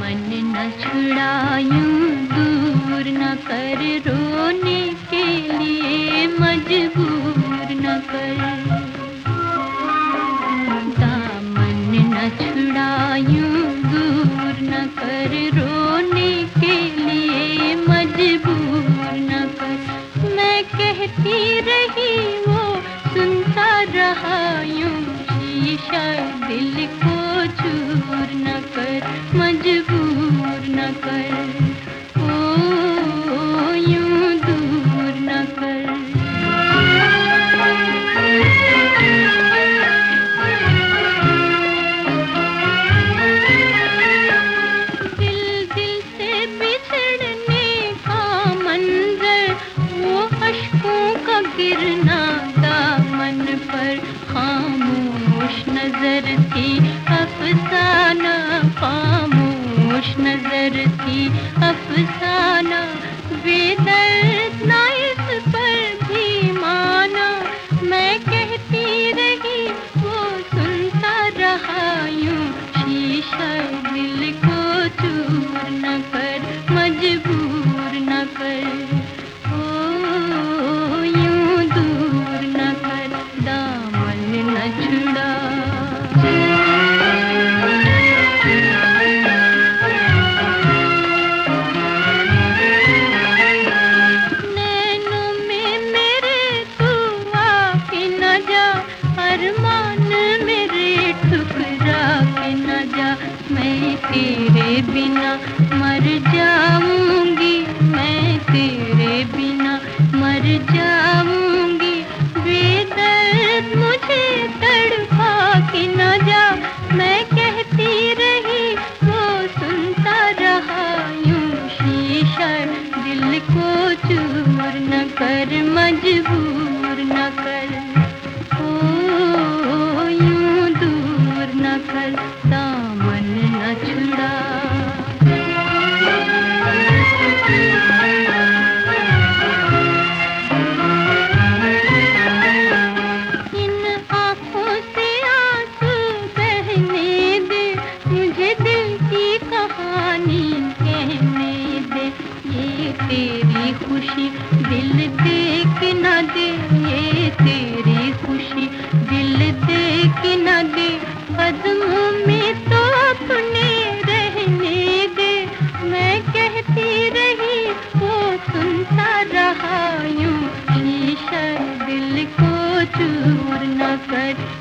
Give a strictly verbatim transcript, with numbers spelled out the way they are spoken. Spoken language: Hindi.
दामन न छुड़ायूं, दूर न कर, रोने के लिए मजबूर न कर। दामन न छुड़ायूं, दूर न कर, रोने के लिए मजबूर न कर। मैं कहती रही वो सुनता रहा यूं, शीशा दिल को चूर न कर, मजबूर न कर। ओ यूं दूर न कर। दिल दिल से बिछड़ने का मंजर, वो अश्कों का गिरना दामन पर। खामोश नजर थी अफसाना, खामोश नजर थी अफसाना। बेदर्द ना इस पर भी माना, मैं कहती रही वो सुनता रहा यूं, शीशा दिल को चूर न कर, मजबूर न कर। ओ यूं दूर न कर, दामन न छुड़ा। नैनों में मेरे तू आके न जा, अरमान मेरे ठुकरा के न जा। मैं तेरे बिना मर जाऊंगी, मैं तेरे बिना मर जाऊंगी। बेदर्द मुझे तड़पा के न जा, मैं कहती रही वो सुनता रहा यूं, शीशा दिल को चूर न कर, मजबूर न कर। ओ यूं दूर न कर, दामन न छुड़ा। इन आँखों से आंसू बहने दे, मुझे दिल की कहानी कहने दे। ये तेरी खुशी दिल दे के न दे, ये तेरी खुशी दिल दे के न दे। कदमों में तो अपने रहने दे, मैं कहती रही वो सुनता रहा यूं, शीशा दिल को चूर न कर।